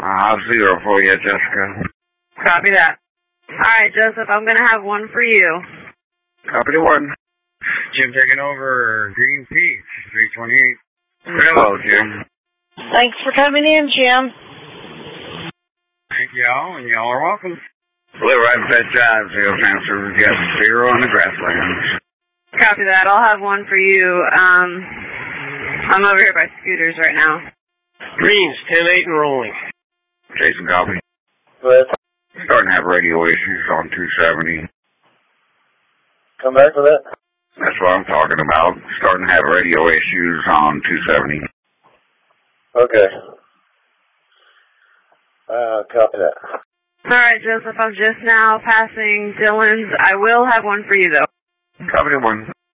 0 for you, Jessica. Copy that. Alright, Joseph, I'm going to have 1 for you. Copy 1. Jim taking over Green Peak, 328. Hello, Jim. Thanks for coming in, Jim. Thank y'all, and y'all are welcome. Blue Red Fed Drive, 0 transfer, got 0 on the grasslands. Copy that. I'll have 1 for you. I'm over here by Scooters right now. Greens, 10-8 and rolling. Jason, copy. Good. Starting to have radio issues on 270. Come back for that. That's what I'm talking about. Starting to have radio issues on 270. Okay. Copy that. Alright, Joseph, I'm just now passing Dylan's. I will have 1 for you, though. Copy 1.